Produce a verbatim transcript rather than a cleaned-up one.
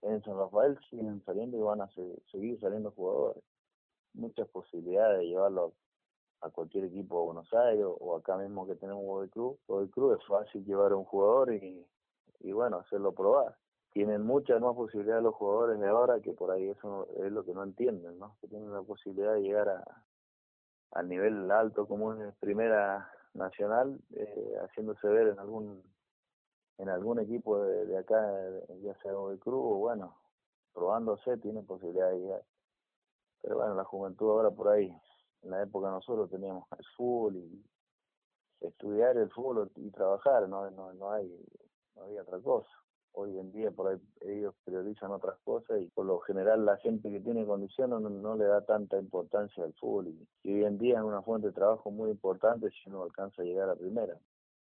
en San Rafael siguen saliendo y van a se- seguir saliendo jugadores. Muchas posibilidades de llevarlo a cualquier equipo de Buenos Aires o acá mismo que tenemos Godoy Cruz. Godoy Cruz es fácil llevar a un jugador y, y bueno, hacerlo probar. Tienen muchas más posibilidades los jugadores de ahora que por ahí eso no- es lo que no entienden, ¿no? Que tienen la posibilidad de llegar a, al nivel alto como es primera nacional, eh, haciéndose ver en algún en algún equipo de, de acá, ya sea Godoy Cruz o bueno, probándose tienen posibilidad de llegar. Pero bueno, la juventud ahora por ahí, en la época nosotros teníamos el fútbol y estudiar el fútbol y trabajar, no, no, no hay, no había otra cosa. Hoy en día por ahí ellos priorizan otras cosas y por lo general la gente que tiene condiciones no, no le da tanta importancia al fútbol y, y hoy en día es una fuente de trabajo muy importante si uno alcanza a llegar a primera.